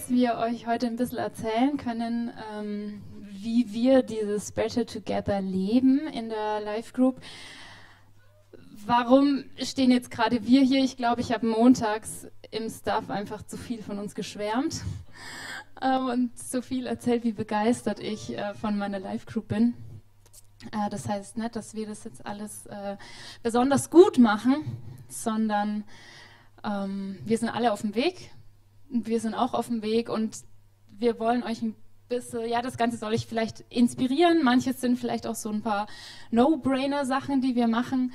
wir euch heute ein bisschen erzählen können, wie wir dieses Better Together leben in der Life Group. Warum stehen jetzt gerade wir hier? Ich glaube, ich habe montags im Staff einfach zu viel von uns geschwärmt und so viel erzählt, wie begeistert ich von meiner Life Group bin. Das heißt nicht, dass wir das jetzt alles besonders gut machen, sondern wir sind alle auf dem Weg. Wir sind auch auf dem Weg und wir wollen euch ein bisschen, ja, das Ganze soll ich vielleicht inspirieren. Manches sind vielleicht auch so ein paar No-Brainer-Sachen, die wir machen,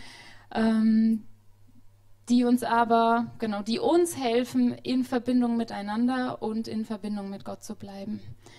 die uns aber, genau, die uns helfen, in Verbindung miteinander und in Verbindung mit Gott zu bleiben.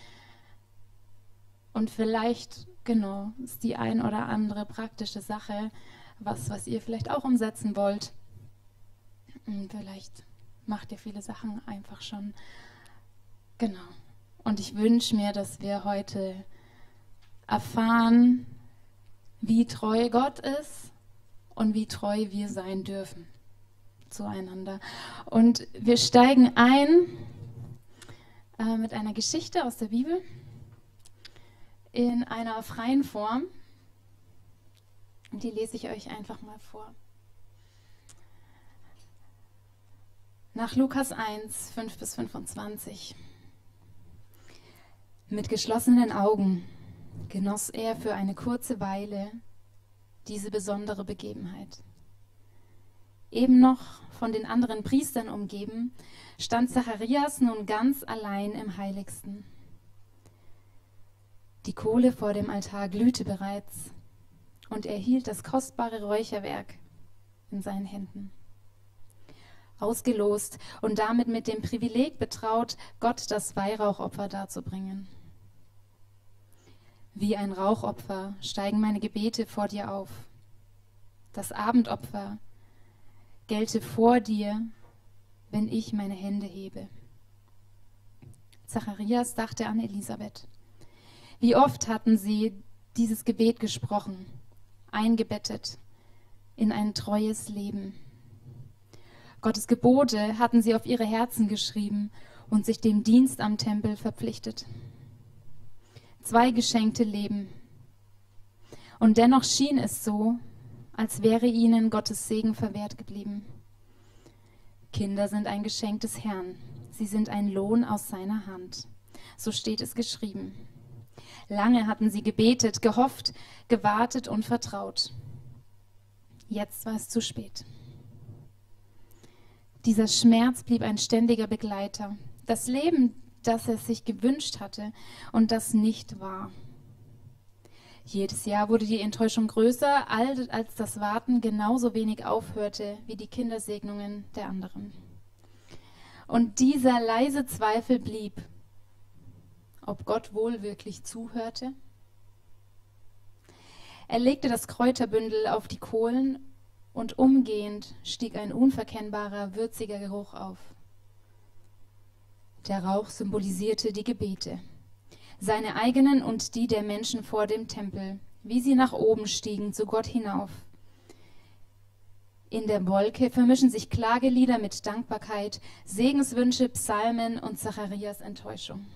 Und vielleicht, genau, ist die ein oder andere praktische Sache, was ihr vielleicht auch umsetzen wollt. Und vielleicht macht ihr viele Sachen einfach schon. Genau. Und ich wünsche mir, dass wir heute erfahren, wie treu Gott ist und wie treu wir sein dürfen zueinander. Und wir steigen ein mit einer Geschichte aus der Bibel in einer freien Form. Und die lese ich euch einfach mal vor. Nach Lukas 1, 5-25. Mit geschlossenen Augen genoss er für eine kurze Weile diese besondere Begebenheit. Eben noch von den anderen Priestern umgeben, stand Zacharias nun ganz allein im Heiligsten. Die Kohle vor dem Altar glühte bereits und er hielt das kostbare Räucherwerk in seinen Händen. Ausgelost und damit mit dem Privileg betraut, Gott das Weihrauchopfer darzubringen. Wie ein Rauchopfer steigen meine Gebete vor dir auf. Das Abendopfer gelte vor dir, wenn ich meine Hände hebe. Zacharias dachte an Elisabeth. Wie oft hatten sie dieses Gebet gesprochen, eingebettet in ein treues Leben. Gottes Gebote hatten sie auf ihre Herzen geschrieben und sich dem Dienst am Tempel verpflichtet. 2 geschenkte Leben. Und dennoch schien es so, als wäre ihnen Gottes Segen verwehrt geblieben. Kinder sind ein Geschenk des Herrn. Sie sind ein Lohn aus seiner Hand. So steht es geschrieben. Lange hatten sie gebetet, gehofft, gewartet und vertraut. Jetzt war es zu spät. Dieser Schmerz blieb ein ständiger Begleiter. Das Leben, das er sich gewünscht hatte und das nicht war. Jedes Jahr wurde die Enttäuschung größer, als das Warten genauso wenig aufhörte wie die Kindersegnungen der anderen. Und dieser leise Zweifel blieb, ob Gott wohl wirklich zuhörte. Er legte das Kräuterbündel auf die Kohlen und umgehend stieg ein unverkennbarer, würziger Geruch auf. Der Rauch symbolisierte die Gebete, seine eigenen und die der Menschen vor dem Tempel, wie sie nach oben stiegen zu Gott hinauf. In der Wolke vermischen sich Klagelieder mit Dankbarkeit, Segenswünsche, Psalmen und Zacharias Enttäuschung.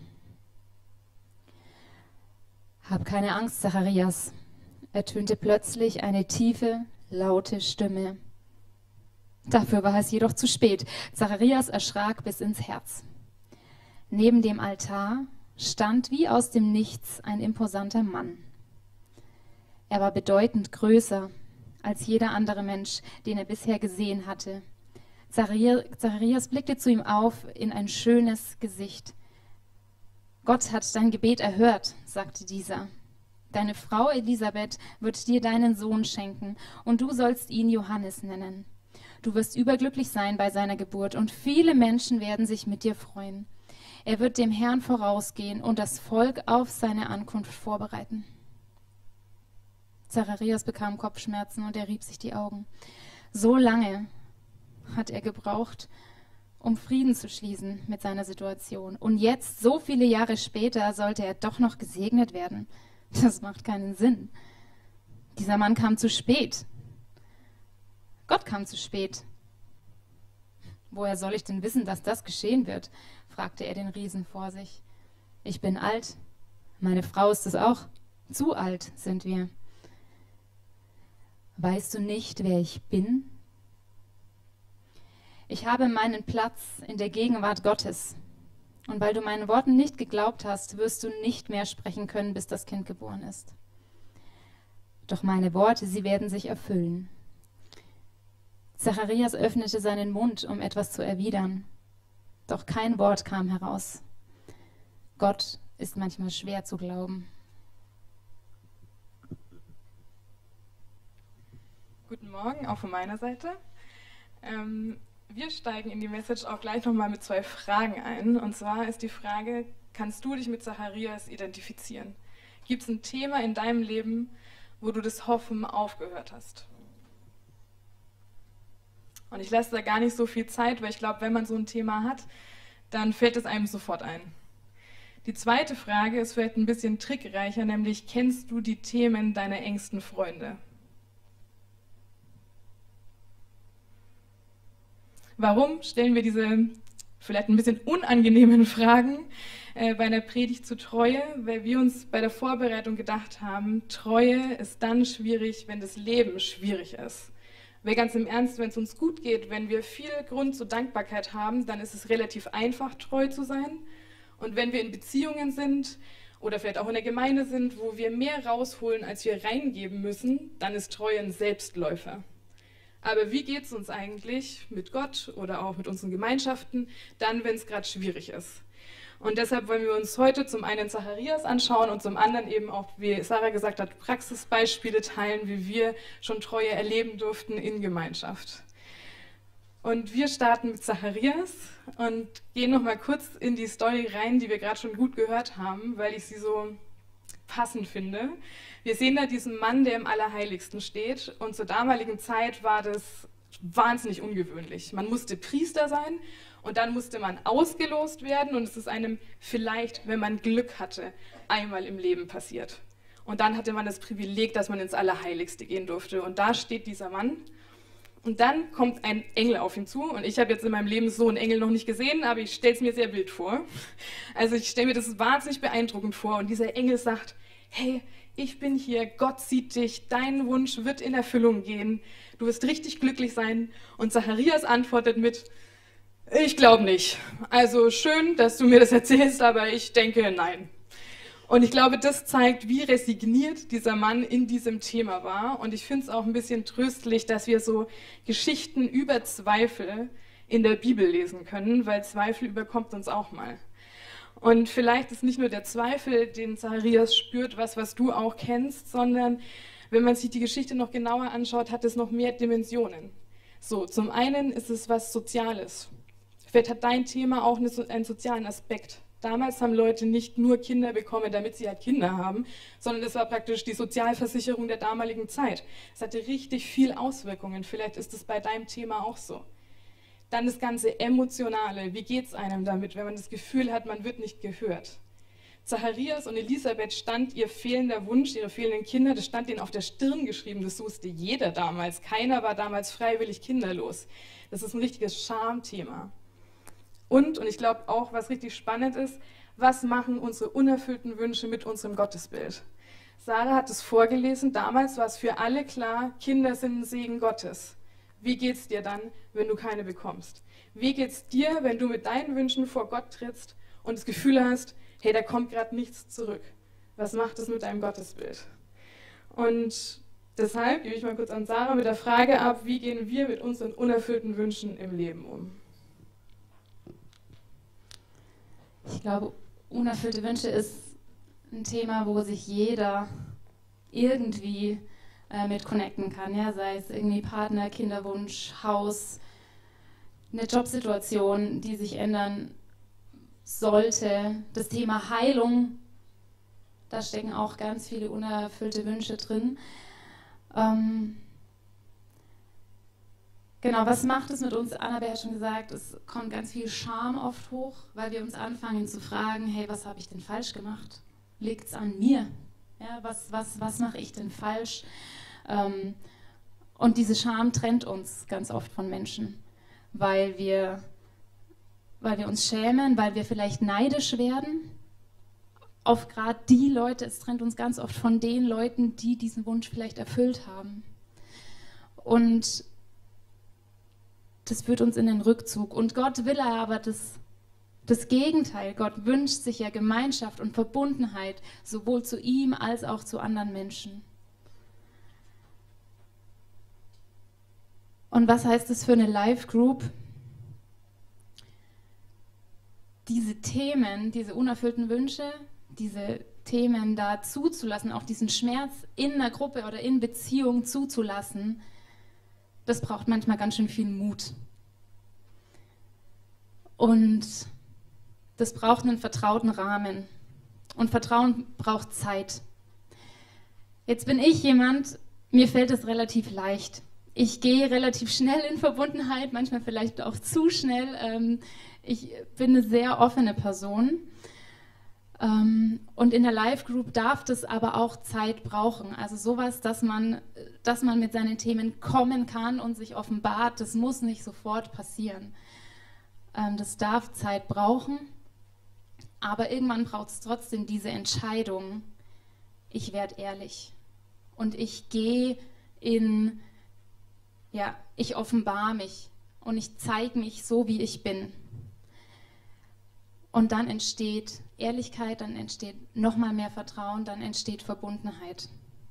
Hab keine Angst, Zacharias, ertönte plötzlich eine tiefe, laute Stimme. Dafür war es jedoch zu spät. Zacharias erschrak bis ins Herz. Neben dem Altar stand wie aus dem Nichts ein imposanter Mann. Er war bedeutend größer als jeder andere Mensch, den er bisher gesehen hatte. Zacharias blickte zu ihm auf in ein schönes Gesicht. Gott hat dein Gebet erhört, sagte dieser. Deine Frau Elisabeth wird dir deinen Sohn schenken und du sollst ihn Johannes nennen. Du wirst überglücklich sein bei seiner Geburt und viele Menschen werden sich mit dir freuen. Er wird dem Herrn vorausgehen und das Volk auf seine Ankunft vorbereiten. Zacharias bekam Kopfschmerzen und er rieb sich die Augen. So lange hat er gebraucht, um Frieden zu schließen mit seiner Situation. Und jetzt, so viele Jahre später, sollte er doch noch gesegnet werden. Das macht keinen Sinn. Dieser Mann kam zu spät. Gott kam zu spät. Woher soll ich denn wissen, dass das geschehen wird? fragte er den Riesen vor sich. Ich bin alt. Meine Frau ist es auch. Zu alt sind wir. Weißt du nicht, wer ich bin? Ich habe meinen Platz in der Gegenwart Gottes. Und weil du meinen Worten nicht geglaubt hast, wirst du nicht mehr sprechen können, bis das Kind geboren ist. Doch meine Worte, sie werden sich erfüllen. Zacharias öffnete seinen Mund, um etwas zu erwidern. Doch kein Wort kam heraus. Gott ist manchmal schwer zu glauben. Guten Morgen, auch von meiner Seite. Wir steigen in die Message auch gleich nochmal mit 2 Fragen ein. Und zwar ist die Frage, kannst du dich mit Zacharias identifizieren? Gibt es ein Thema in deinem Leben, wo du das Hoffen aufgehört hast? Und ich lasse da gar nicht so viel Zeit, weil ich glaube, wenn man so ein Thema hat, dann fällt es einem sofort ein. Die zweite Frage ist vielleicht ein bisschen trickreicher, nämlich kennst du die Themen deiner engsten Freunde? Warum stellen wir diese vielleicht ein bisschen unangenehmen Fragen bei einer Predigt zu Treue? Weil wir uns bei der Vorbereitung gedacht haben, Treue ist dann schwierig, wenn das Leben schwierig ist. Weil ganz im Ernst, wenn es uns gut geht, wenn wir viel Grund zur Dankbarkeit haben, dann ist es relativ einfach, treu zu sein. Und wenn wir in Beziehungen sind oder vielleicht auch in der Gemeinde sind, wo wir mehr rausholen, als wir reingeben müssen, dann ist Treue ein Selbstläufer. Aber wie geht es uns eigentlich mit Gott oder auch mit unseren Gemeinschaften, dann, wenn es gerade schwierig ist? Und deshalb wollen wir uns heute zum einen Zacharias anschauen und zum anderen eben auch, wie Sarah gesagt hat, Praxisbeispiele teilen, wie wir schon Treue erleben durften in Gemeinschaft. Und wir starten mit Zacharias und gehen nochmal kurz in die Story rein, die wir gerade schon gut gehört haben, weil ich sie so passend finde. Wir sehen da diesen Mann, der im Allerheiligsten steht, und zur damaligen Zeit war das wahnsinnig ungewöhnlich. Man musste Priester sein und dann musste man ausgelost werden und es ist einem vielleicht, wenn man Glück hatte, einmal im Leben passiert. Und dann hatte man das Privileg, dass man ins Allerheiligste gehen durfte. Und da steht dieser Mann und dann kommt ein Engel auf ihn zu und ich habe jetzt in meinem Leben so einen Engel noch nicht gesehen, aber ich stelle es mir sehr wild vor. Also ich stelle mir das wahnsinnig beeindruckend vor und dieser Engel sagt, hey, ich bin hier, Gott sieht dich, dein Wunsch wird in Erfüllung gehen, du wirst richtig glücklich sein. Und Zacharias antwortet mit, ich glaube nicht. Also schön, dass du mir das erzählst, aber ich denke, nein. Und ich glaube, das zeigt, wie resigniert dieser Mann in diesem Thema war. Und ich finde es auch ein bisschen tröstlich, dass wir so Geschichten über Zweifel in der Bibel lesen können, weil Zweifel überkommt uns auch mal. Und vielleicht ist nicht nur der Zweifel, den Zacharias spürt, was du auch kennst, sondern wenn man sich die Geschichte noch genauer anschaut, hat es noch mehr Dimensionen. So, zum einen ist es was Soziales. Vielleicht hat dein Thema auch einen sozialen Aspekt. Damals haben Leute nicht nur Kinder bekommen, damit sie halt Kinder haben, sondern es war praktisch die Sozialversicherung der damaligen Zeit. Es hatte richtig viel Auswirkungen. Vielleicht ist es bei deinem Thema auch so. Dann das ganze Emotionale. Wie geht es einem damit, wenn man das Gefühl hat, man wird nicht gehört? Zacharias und Elisabeth stand ihr fehlender Wunsch, ihre fehlenden Kinder, das stand ihnen auf der Stirn geschrieben. Das wusste jeder damals. Keiner war damals freiwillig kinderlos. Das ist ein richtiges Schamthema. Und ich glaube auch, was richtig spannend ist, was machen unsere unerfüllten Wünsche mit unserem Gottesbild? Sarah hat es vorgelesen, damals war es für alle klar, Kinder sind ein Segen Gottes. Wie geht's dir dann, wenn du keine bekommst? Wie geht's dir, wenn du mit deinen Wünschen vor Gott trittst und das Gefühl hast, hey, da kommt gerade nichts zurück? Was macht es mit deinem Gottesbild? Und deshalb gebe ich mal kurz an Sarah mit der Frage ab, wie gehen wir mit unseren unerfüllten Wünschen im Leben um? Ich glaube, unerfüllte Wünsche ist ein Thema, wo sich jeder irgendwie mit connecten kann, ja? Sei es irgendwie Partner, Kinderwunsch, Haus, eine Jobsituation, die sich ändern sollte. Das Thema Heilung, da stecken auch ganz viele unerfüllte Wünsche drin. Genau, was macht es mit uns? Annabelle hat schon gesagt, es kommt ganz viel Scham oft hoch, weil wir uns anfangen zu fragen, hey, was habe ich denn falsch gemacht? Liegt es an mir? Ja, was mache ich denn falsch? Und diese Scham trennt uns ganz oft von Menschen, weil wir weil wir uns schämen, weil wir vielleicht neidisch werden auf gerade die Leute. Es trennt uns ganz oft von den Leuten, die diesen Wunsch vielleicht erfüllt haben. Und das führt uns in den Rückzug. Und Gott will aber das Gegenteil. Gott wünscht sich ja Gemeinschaft und Verbundenheit, sowohl zu ihm als auch zu anderen Menschen. Und was heißt das für eine Live-Group? Diese Themen, diese unerfüllten Wünsche, diese Themen da zuzulassen, auch diesen Schmerz in einer Gruppe oder in Beziehung zuzulassen, das braucht manchmal ganz schön viel Mut. Und das braucht einen vertrauten Rahmen. Und Vertrauen braucht Zeit. Jetzt bin ich jemand, mir fällt es relativ leicht. Ich gehe relativ schnell in Verbundenheit, manchmal vielleicht auch zu schnell. Ich bin eine sehr offene Person. Und in der Live-Group darf das aber auch Zeit brauchen. Also sowas, dass man mit seinen Themen kommen kann und sich offenbart, das muss nicht sofort passieren. Das darf Zeit brauchen, aber irgendwann braucht es trotzdem diese Entscheidung, ich werde ehrlich und ich gehe ich offenbare mich und ich zeige mich so, wie ich bin. Und dann entsteht Ehrlichkeit, dann entsteht nochmal mehr Vertrauen, dann entsteht Verbundenheit.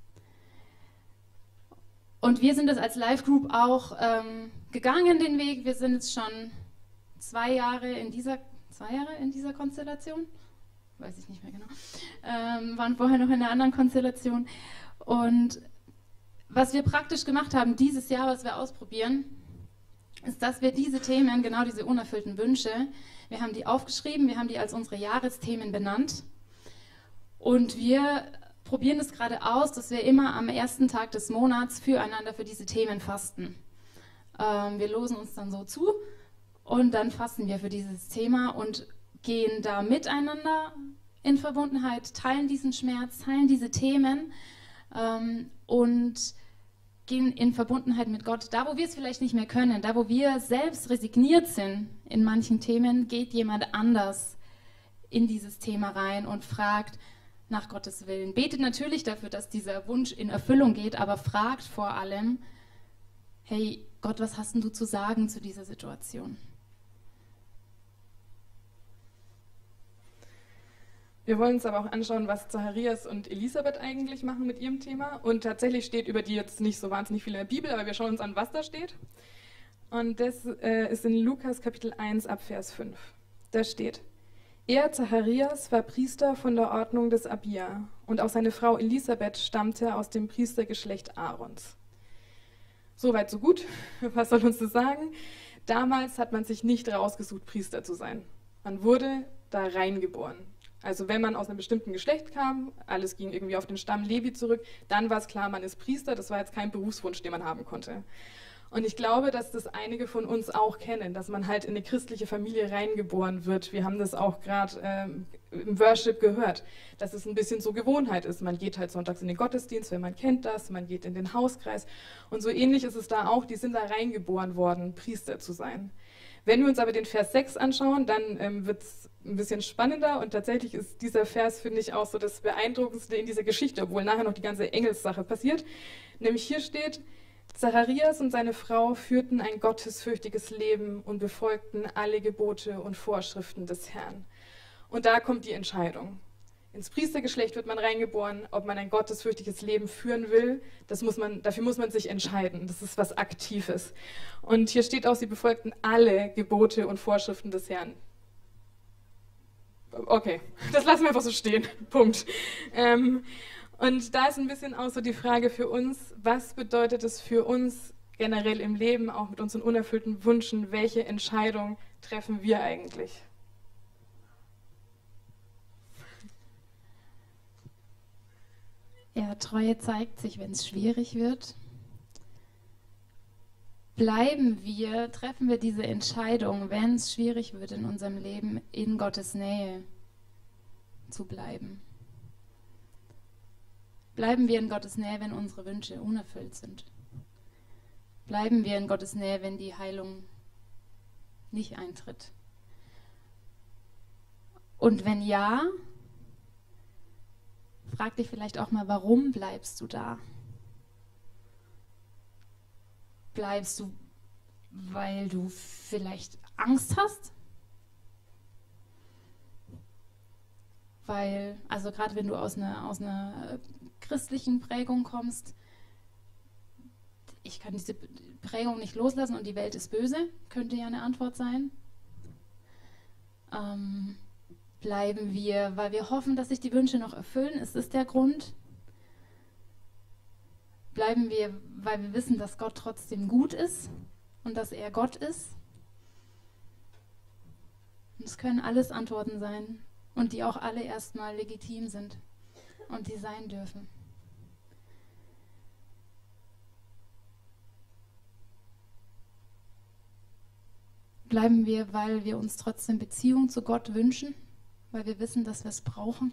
Und wir sind das als Live-Group auch gegangen, den Weg. Wir sind jetzt schon 2 Jahre in dieser Konstellation, weiß ich nicht mehr genau, waren vorher noch in einer anderen Konstellation. Und was wir praktisch gemacht haben dieses Jahr, was wir ausprobieren, ist, dass wir diese Themen, genau diese unerfüllten Wünsche, wir haben die aufgeschrieben, wir haben die als unsere Jahresthemen benannt und wir probieren es gerade aus, dass wir immer am ersten Tag des Monats füreinander für diese Themen fasten. Wir losen uns dann so zu und dann fasten wir für dieses Thema und gehen da miteinander in Verbundenheit, teilen diesen Schmerz, teilen diese Themen und gehen in Verbundenheit mit Gott. Da, wo wir es vielleicht nicht mehr können, da, wo wir selbst resigniert sind in manchen Themen, geht jemand anders in dieses Thema rein und fragt nach Gottes Willen. Betet natürlich dafür, dass dieser Wunsch in Erfüllung geht, aber fragt vor allem, hey Gott, was hast denn du zu sagen zu dieser Situation? Wir wollen uns aber auch anschauen, was Zacharias und Elisabeth eigentlich machen mit ihrem Thema. Und tatsächlich steht über die jetzt nicht so wahnsinnig viel in der Bibel, aber wir schauen uns an, was da steht. Und das ist in Lukas Kapitel 1 ab Vers 5. Da steht: Er, Zacharias, war Priester von der Ordnung des Abia und auch seine Frau Elisabeth stammte aus dem Priestergeschlecht Aarons. Soweit, so gut. Was soll uns das sagen? Damals hat man sich nicht rausgesucht, Priester zu sein. Man wurde da reingeboren. Also wenn man aus einem bestimmten Geschlecht kam, alles ging irgendwie auf den Stamm Levi zurück, dann war es klar, man ist Priester. Das war jetzt kein Berufswunsch, den man haben konnte. Und ich glaube, dass das einige von uns auch kennen, dass man halt in eine christliche Familie reingeboren wird. Wir haben das auch gerade im Worship gehört, dass es ein bisschen so Gewohnheit ist. Man geht halt sonntags in den Gottesdienst, wenn man kennt das, man geht in den Hauskreis. Und so ähnlich ist es da auch, die sind da reingeboren worden, Priester zu sein. Wenn wir uns aber den Vers 6 anschauen, dann wird es ein bisschen spannender und tatsächlich ist dieser Vers, finde ich, auch so das Beeindruckendste in dieser Geschichte, obwohl nachher noch die ganze Engelssache passiert. Nämlich hier steht: Zacharias und seine Frau führten ein gottesfürchtiges Leben und befolgten alle Gebote und Vorschriften des Herrn. Und da kommt die Entscheidung. Ins Priestergeschlecht wird man reingeboren, ob man ein gottesfürchtiges Leben führen will, dafür muss man sich entscheiden. Das ist was Aktives. Und hier steht auch, sie befolgten alle Gebote und Vorschriften des Herrn. Okay, das lassen wir einfach so stehen. Punkt. Und da ist ein bisschen auch so die Frage für uns, was bedeutet es für uns generell im Leben, auch mit unseren unerfüllten Wünschen, welche Entscheidung treffen wir eigentlich? Ja, Treue zeigt sich, wenn es schwierig wird. Treffen wir diese Entscheidung, wenn es schwierig wird in unserem Leben, in Gottes Nähe zu bleiben. Bleiben wir in Gottes Nähe, wenn unsere Wünsche unerfüllt sind? Bleiben wir in Gottes Nähe, wenn die Heilung nicht eintritt? Und wenn ja, frag dich vielleicht auch mal, warum bleibst du da? Bleibst du, weil du vielleicht Angst hast? Weil, also gerade wenn du aus einer christlichen Prägung kommst, ich kann diese Prägung nicht loslassen und die Welt ist böse, könnte ja eine Antwort sein. Bleiben wir, weil wir hoffen, dass sich die Wünsche noch erfüllen? Ist das der Grund? Bleiben wir, weil wir wissen, dass Gott trotzdem gut ist und dass er Gott ist? Es können alles Antworten sein und die auch alle erstmal legitim sind und die sein dürfen. Bleiben wir, weil wir uns trotzdem Beziehung zu Gott wünschen, weil wir wissen, dass wir es brauchen?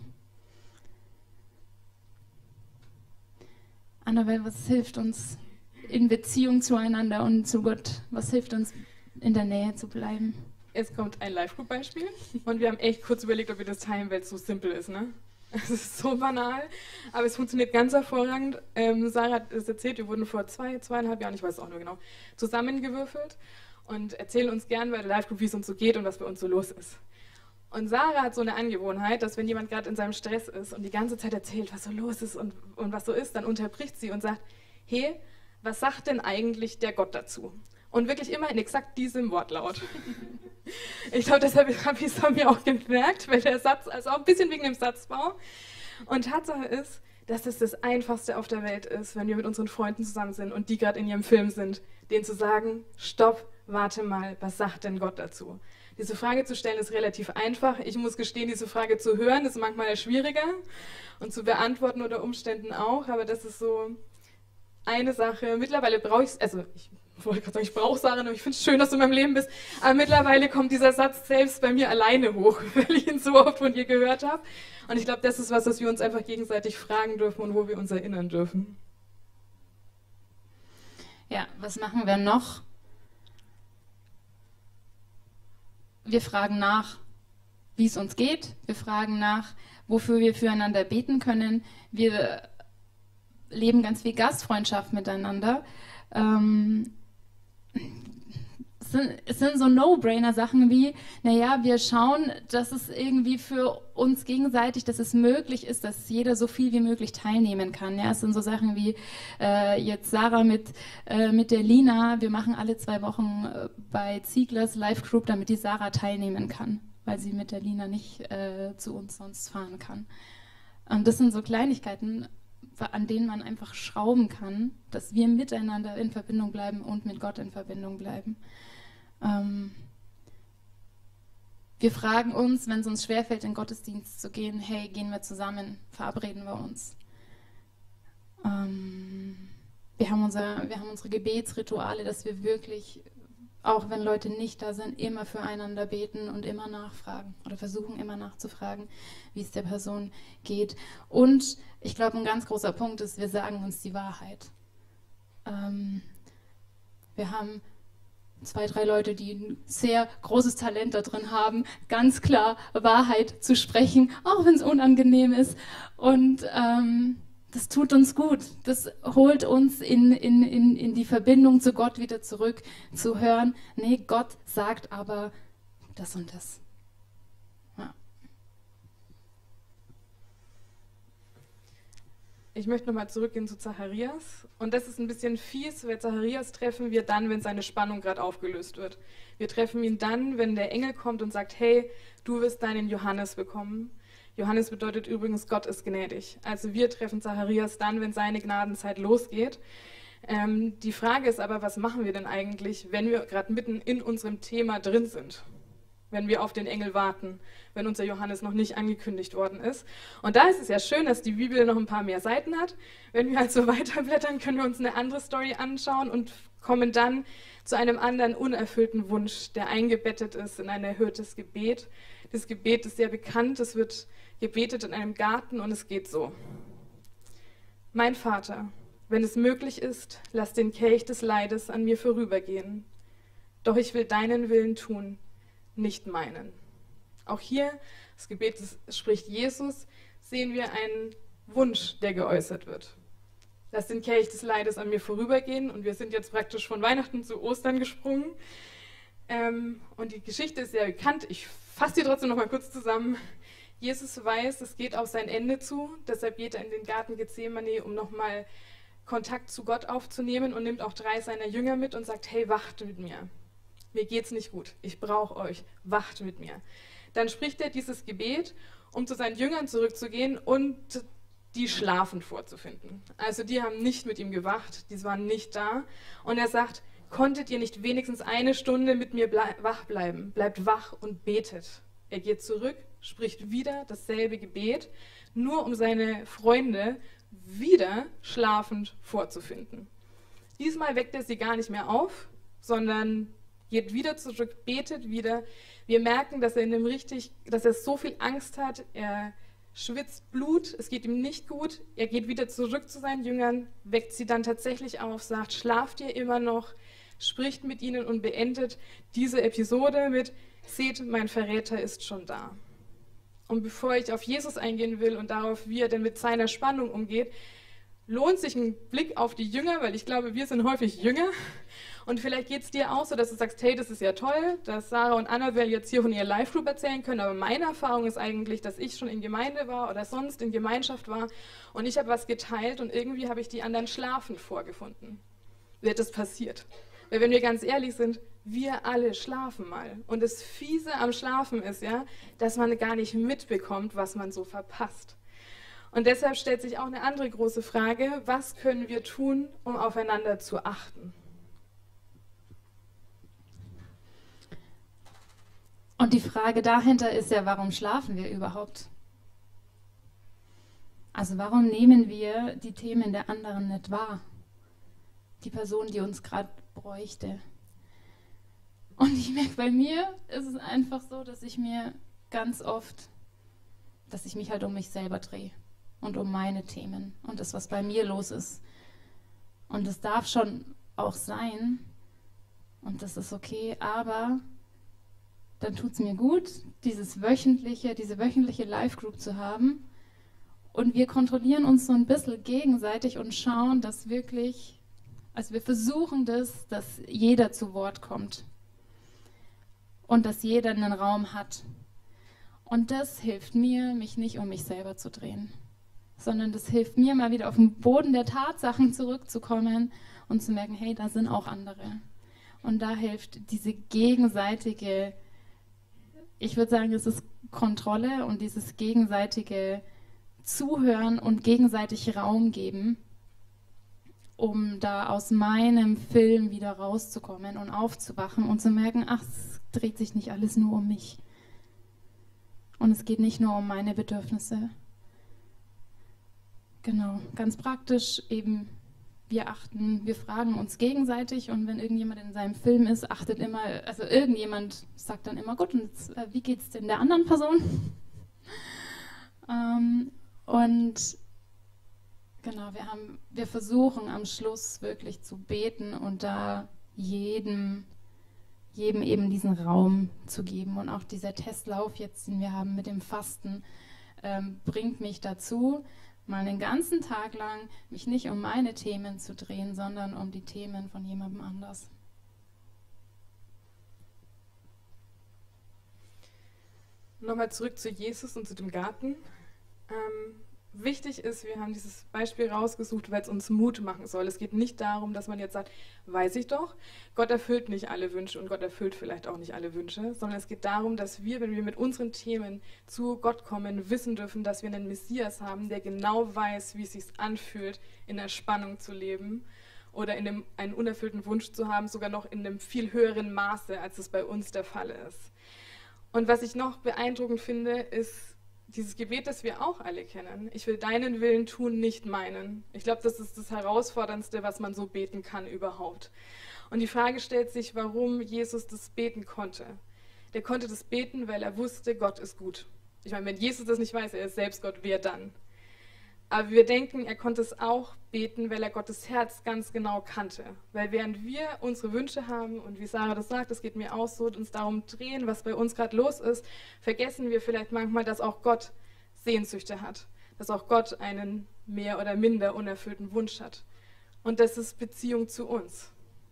Annabelle, was hilft uns in Beziehung zueinander und zu Gott? Was hilft uns, in der Nähe zu bleiben? Es kommt ein Live-Group-Beispiel und wir haben echt kurz überlegt, ob wir das teilen, weil es so simpel ist, ne? Es ist so banal, aber es funktioniert ganz hervorragend. Sarah hat es erzählt, wir wurden vor 2,5 Jahren, ich weiß es auch nur genau, zusammengewürfelt und erzählen uns gern bei der Live-Group, wie es uns so geht und was bei uns so los ist. Und Sarah hat so eine Angewohnheit, dass wenn jemand gerade in seinem Stress ist und die ganze Zeit erzählt, was so los ist und was so ist, dann unterbricht sie und sagt, hey, was sagt denn eigentlich der Gott dazu? Und wirklich immer in exakt diesem Wortlaut. Ich glaube, deshalb habe ich es von mir auch gemerkt, weil der Satz, also auch ein bisschen wegen dem Satzbau. Und Tatsache ist, dass es das Einfachste auf der Welt ist, wenn wir mit unseren Freunden zusammen sind und die gerade in ihrem Film sind, denen zu sagen, stopp, warte mal, was sagt denn Gott dazu? Diese Frage zu stellen ist relativ einfach. Ich muss gestehen, diese Frage zu hören ist manchmal schwieriger und zu beantworten unter Umständen auch, aber das ist so eine Sache. Mittlerweile brauche ich es, also ich wollte gerade sagen, ich brauche Sarah, aber ich finde es schön, dass du in meinem Leben bist, aber mittlerweile kommt dieser Satz selbst bei mir alleine hoch, weil ich ihn so oft von dir gehört habe. Und ich glaube, das ist was wir uns einfach gegenseitig fragen dürfen und wo wir uns erinnern dürfen. Ja, was machen wir noch? Wir fragen nach, wie es uns geht. Wir fragen nach, wofür wir füreinander beten können. Wir leben ganz viel Gastfreundschaft miteinander. Es sind so No-Brainer-Sachen wie, naja, wir schauen, dass es irgendwie für uns gegenseitig, dass es möglich ist, dass jeder so viel wie möglich teilnehmen kann. Ja, es sind so Sachen wie jetzt Sarah mit der Lina, wir machen alle 2 Wochen bei Zieglers Live Group, damit die Sarah teilnehmen kann, weil sie mit der Lina nicht zu uns sonst fahren kann. Und das sind so Kleinigkeiten, an denen man einfach schrauben kann, dass wir miteinander in Verbindung bleiben und mit Gott in Verbindung bleiben. Wir fragen uns, wenn es uns schwerfällt, in den Gottesdienst zu gehen, hey, gehen wir zusammen, verabreden wir uns. Wir haben unsere Gebetsrituale, dass wir wirklich, auch wenn Leute nicht da sind, immer füreinander beten und immer nachfragen oder versuchen immer nachzufragen, wie es der Person geht. Und ich glaube, ein ganz großer Punkt ist, wir sagen uns die Wahrheit. Wir haben 2, 3 Leute, die ein sehr großes Talent da drin haben, ganz klar Wahrheit zu sprechen, auch wenn es unangenehm ist. Und das tut uns gut. Das holt uns in die Verbindung zu Gott wieder zurück, zu hören, nee, Gott sagt aber das und das. Ja. Ich möchte nochmal zurückgehen zu Zacharias. Und das ist ein bisschen fies, weil Zacharias treffen wir dann, wenn seine Spannung gerade aufgelöst wird. Wir treffen ihn dann, wenn der Engel kommt und sagt, hey, du wirst deinen Johannes bekommen. Johannes bedeutet übrigens, Gott ist gnädig. Also wir treffen Zacharias dann, wenn seine Gnadenzeit losgeht. Die Frage ist aber, was machen wir denn eigentlich, wenn wir gerade mitten in unserem Thema drin sind? Wenn wir auf den Engel warten, wenn unser Johannes noch nicht angekündigt worden ist. Und da ist es ja schön, dass die Bibel noch ein paar mehr Seiten hat. Wenn wir also weiterblättern, können wir uns eine andere Story anschauen und kommen dann zu einem anderen unerfüllten Wunsch, der eingebettet ist in ein erhörtes Gebet. Das Gebet ist sehr bekannt, es wird gebetet in einem Garten und es geht so. Mein Vater, wenn es möglich ist, lass den Kelch des Leides an mir vorübergehen. Doch ich will deinen Willen tun, nicht meinen. Auch hier das Gebet spricht Jesus, sehen wir einen Wunsch, der geäußert wird. Lass den Kelch des Leides an mir vorübergehen, und wir sind jetzt praktisch von Weihnachten zu Ostern gesprungen. Und die Geschichte ist sehr bekannt. Ich fasse die trotzdem noch mal kurz zusammen. Jesus weiß, es geht auf sein Ende zu, deshalb geht er in den Garten Gethsemane, um nochmal Kontakt zu Gott aufzunehmen, und nimmt auch 3 seiner Jünger mit und sagt, hey, wacht mit mir. Mir geht's nicht gut, ich brauche euch, wacht mit mir. Dann spricht er dieses Gebet, um zu seinen Jüngern zurückzugehen und die schlafend vorzufinden. Also die haben nicht mit ihm gewacht, die waren nicht da. Und er sagt, konntet ihr nicht wenigstens 1 Stunde mit mir wach bleiben? Bleibt wach und betet. Er geht zurück, spricht wieder dasselbe Gebet, nur um seine Freunde wieder schlafend vorzufinden. Diesmal weckt er sie gar nicht mehr auf, sondern geht wieder zurück, betet wieder. Wir merken, dass er so viel Angst hat, er schwitzt Blut, es geht ihm nicht gut, er geht wieder zurück zu seinen Jüngern, weckt sie dann tatsächlich auf, sagt, schlaft ihr immer noch, spricht mit ihnen und beendet diese Episode mit, seht, mein Verräter ist schon da. Und bevor ich auf Jesus eingehen will und darauf, wie er denn mit seiner Spannung umgeht, lohnt sich ein Blick auf die Jünger, weil ich glaube, wir sind häufig Jünger. Und vielleicht geht es dir auch so, dass du sagst, hey, das ist ja toll, dass Sarah und Annabelle jetzt hier von ihrer Live-Group erzählen können, aber meine Erfahrung ist eigentlich, dass ich schon in Gemeinde war oder sonst in Gemeinschaft war und ich habe was geteilt und irgendwie habe ich die anderen schlafend vorgefunden. Wird das passiert? Weil wenn wir ganz ehrlich sind, wir alle schlafen mal. Und das Fiese am Schlafen ist ja, dass man gar nicht mitbekommt, was man so verpasst. Und deshalb stellt sich auch eine andere große Frage, was können wir tun, um aufeinander zu achten? Und die Frage dahinter ist ja, warum schlafen wir überhaupt? Also warum nehmen wir die Themen der anderen nicht wahr? Die Person, die uns gerade bräuchte. Und ich merke, bei mir ist es einfach so, dass ich mir ganz oft, dass ich mich halt um mich selber drehe und um meine Themen und das, was bei mir los ist. Und das darf schon auch sein und das ist okay, aber dann tut es mir gut, diese wöchentliche Live-Group zu haben und wir kontrollieren uns so ein bisschen gegenseitig und schauen, dass wirklich, also wir versuchen das, dass jeder zu Wort kommt und dass jeder einen Raum hat. Und das hilft mir, mich nicht um mich selber zu drehen, sondern das hilft mir, mal wieder auf den Boden der Tatsachen zurückzukommen und zu merken, hey, da sind auch andere. Und da hilft diese gegenseitige, ich würde sagen, es ist Kontrolle und dieses gegenseitige Zuhören und gegenseitig Raum geben, um da aus meinem Film wieder rauszukommen und aufzuwachen und zu merken, ach, es dreht sich nicht alles nur um mich. Und es geht nicht nur um meine Bedürfnisse. Genau, ganz praktisch eben, wir fragen uns gegenseitig und wenn irgendjemand in seinem Film ist, achtet immer, also irgendjemand sagt dann immer, gut, und jetzt, wie geht es denn der anderen Person? Und genau, wir versuchen am Schluss wirklich zu beten und da jedem eben diesen Raum zu geben. Und auch dieser Testlauf jetzt, den wir haben mit dem Fasten, bringt mich dazu, mal einen ganzen Tag lang mich nicht um meine Themen zu drehen, sondern um die Themen von jemandem anders. Nochmal zurück zu Jesus und zu dem Garten. Wichtig ist, wir haben dieses Beispiel rausgesucht, weil es uns Mut machen soll. Es geht nicht darum, dass man jetzt sagt, weiß ich doch, Gott erfüllt nicht alle Wünsche und Gott erfüllt vielleicht auch nicht alle Wünsche, sondern es geht darum, dass wir, wenn wir mit unseren Themen zu Gott kommen, wissen dürfen, dass wir einen Messias haben, der genau weiß, wie es sich anfühlt, in der Spannung zu leben oder einen unerfüllten Wunsch zu haben, sogar noch in einem viel höheren Maße, als es bei uns der Fall ist. Und was ich noch beeindruckend finde, ist dieses Gebet, das wir auch alle kennen. Ich will deinen Willen tun, nicht meinen. Ich glaube, das ist das Herausforderndste, was man so beten kann überhaupt. Und die Frage stellt sich, warum Jesus das beten konnte. Der konnte das beten, weil er wusste, Gott ist gut. Ich meine, wenn Jesus das nicht weiß, er ist selbst Gott, wer dann? Aber wir denken, er konnte es auch beten, weil er Gottes Herz ganz genau kannte. Weil während wir unsere Wünsche haben und wie Sarah das sagt, es geht mir auch so, uns darum drehen, was bei uns gerade los ist, vergessen wir vielleicht manchmal, dass auch Gott Sehnsüchte hat. Dass auch Gott einen mehr oder minder unerfüllten Wunsch hat. Und das ist Beziehung zu uns.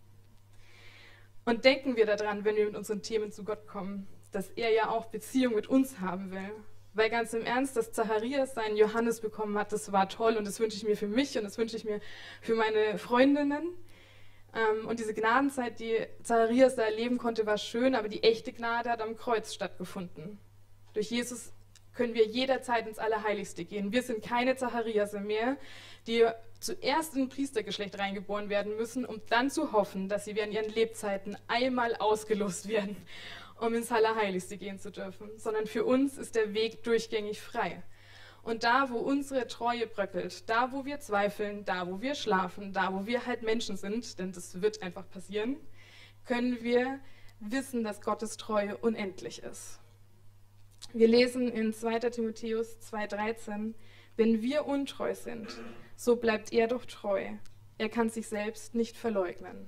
Und denken wir daran, wenn wir mit unseren Themen zu Gott kommen, dass er ja auch Beziehung mit uns haben will. Weil ganz im Ernst, dass Zacharias seinen Johannes bekommen hat, das war toll und das wünsche ich mir für mich und das wünsche ich mir für meine Freundinnen. Und diese Gnadenzeit, die Zacharias da erleben konnte, war schön, aber die echte Gnade hat am Kreuz stattgefunden. Durch Jesus können wir jederzeit ins Allerheiligste gehen. Wir sind keine Zachariase mehr, die zuerst in ein Priestergeschlecht reingeboren werden müssen, um dann zu hoffen, dass sie während ihren Lebzeiten einmal ausgelost werden, um ins Allerheiligste gehen zu dürfen. Sondern für uns ist der Weg durchgängig frei. Und da, wo unsere Treue bröckelt, da, wo wir zweifeln, da, wo wir schlafen, da, wo wir halt Menschen sind, denn das wird einfach passieren, können wir wissen, dass Gottes Treue unendlich ist. Wir lesen in 2. Timotheus 2,13, wenn wir untreu sind, so bleibt er doch treu. Er kann sich selbst nicht verleugnen.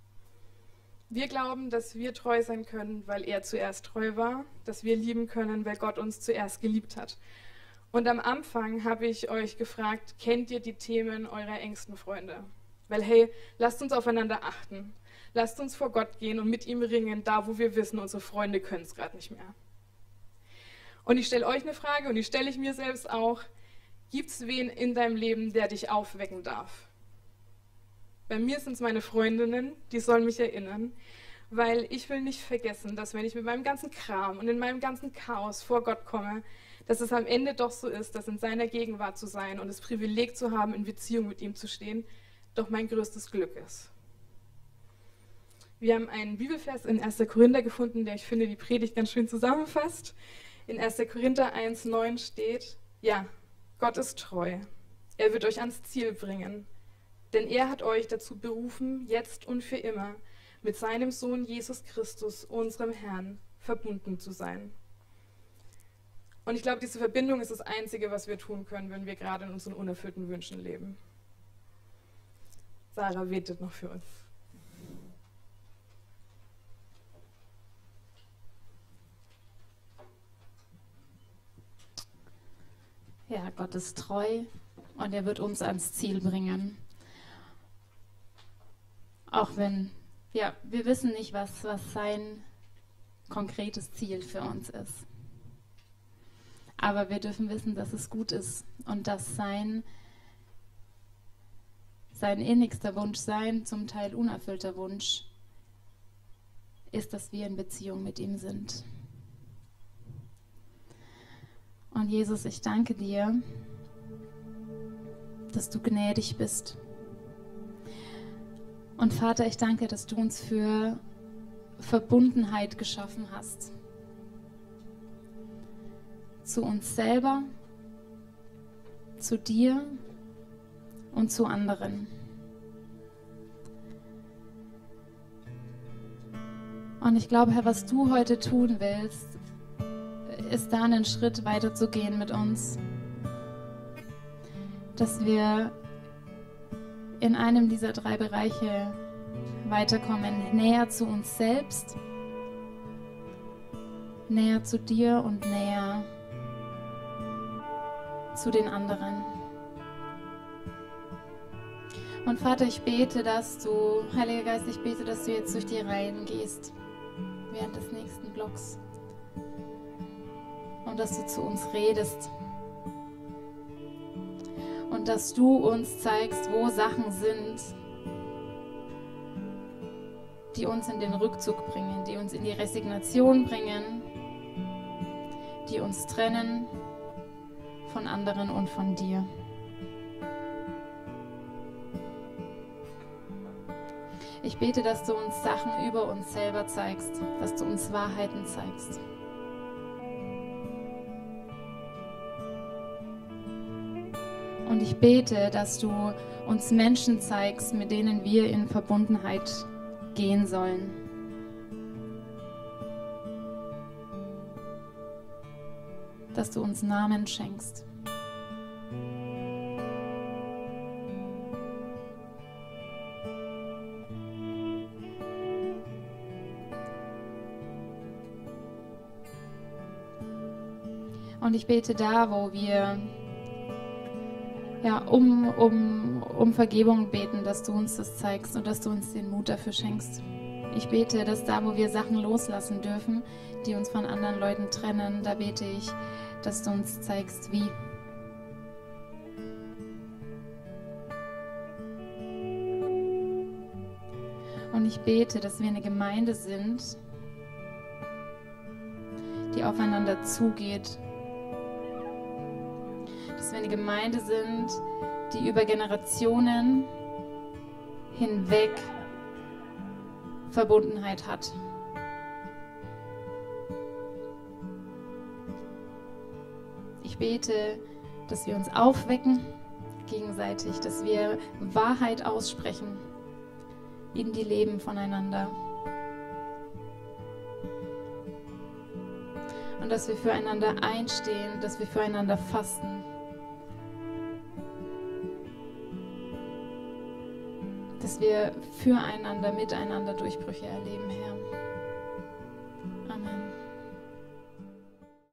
Wir glauben, dass wir treu sein können, weil er zuerst treu war, dass wir lieben können, weil Gott uns zuerst geliebt hat. Und am Anfang habe ich euch gefragt, kennt ihr die Themen eurer engsten Freunde? Weil hey, lasst uns aufeinander achten. Lasst uns vor Gott gehen und mit ihm ringen, da wo wir wissen, unsere Freunde können es gerade nicht mehr. Und ich stelle euch eine Frage und die stelle ich mir selbst auch. Gibt es wen in deinem Leben, der dich aufwecken darf? Bei mir sind es meine Freundinnen, die sollen mich erinnern, weil ich will nicht vergessen, dass wenn ich mit meinem ganzen Kram und in meinem ganzen Chaos vor Gott komme, dass es am Ende doch so ist, dass in seiner Gegenwart zu sein und das Privileg zu haben, in Beziehung mit ihm zu stehen, doch mein größtes Glück ist. Wir haben einen Bibelvers in 1. Korinther gefunden, der ich finde, die Predigt ganz schön zusammenfasst. In 1. Korinther 1,9 steht, ja, Gott ist treu. Er wird euch ans Ziel bringen. Denn er hat euch dazu berufen, jetzt und für immer mit seinem Sohn Jesus Christus, unserem Herrn, verbunden zu sein. Und ich glaube, diese Verbindung ist das Einzige, was wir tun können, wenn wir gerade in unseren unerfüllten Wünschen leben. Sarah betet noch für uns. Ja, Gott ist treu und er wird uns ans Ziel bringen. Auch wenn, ja, wir wissen nicht, was sein konkretes Ziel für uns ist. Aber wir dürfen wissen, dass es gut ist und dass sein innigster Wunsch, sein zum Teil unerfüllter Wunsch ist, dass wir in Beziehung mit ihm sind. Und Jesus, ich danke dir, dass du gnädig bist. Und Vater, ich danke, dass du uns für Verbundenheit geschaffen hast. Zu uns selber, zu dir und zu anderen. Und ich glaube, Herr, was du heute tun willst, ist da einen Schritt weiter zu gehen mit uns. Dass wir in einem dieser 3 Bereiche weiterkommen, näher zu uns selbst, näher zu dir und näher zu den anderen. Und Vater, ich bete, dass du, Heiliger Geist, ich bete, dass du jetzt durch die Reihen gehst, während des nächsten Blocks. Und dass du zu uns redest. Und dass du uns zeigst, wo Sachen sind, die uns in den Rückzug bringen, die uns in die Resignation bringen, die uns trennen von anderen und von dir. Ich bete, dass du uns Sachen über uns selber zeigst, dass du uns Wahrheiten zeigst. Und ich bete, dass du uns Menschen zeigst, mit denen wir in Verbundenheit gehen sollen. Dass du uns Namen schenkst. Und ich bete da, wo wir ja, um Vergebung beten, dass du uns das zeigst und dass du uns den Mut dafür schenkst. Ich bete, dass da, wo wir Sachen loslassen dürfen, die uns von anderen Leuten trennen, da bete ich, dass du uns zeigst, wie. Und ich bete, dass wir eine Gemeinde sind, die aufeinander zugeht. Dass wir eine Gemeinde sind, die über Generationen hinweg Verbundenheit hat. Ich bete, dass wir uns aufwecken gegenseitig, dass wir Wahrheit aussprechen in die Leben voneinander. Und dass wir füreinander einstehen, dass wir füreinander fasten. Dass wir füreinander, miteinander Durchbrüche erleben, Herr.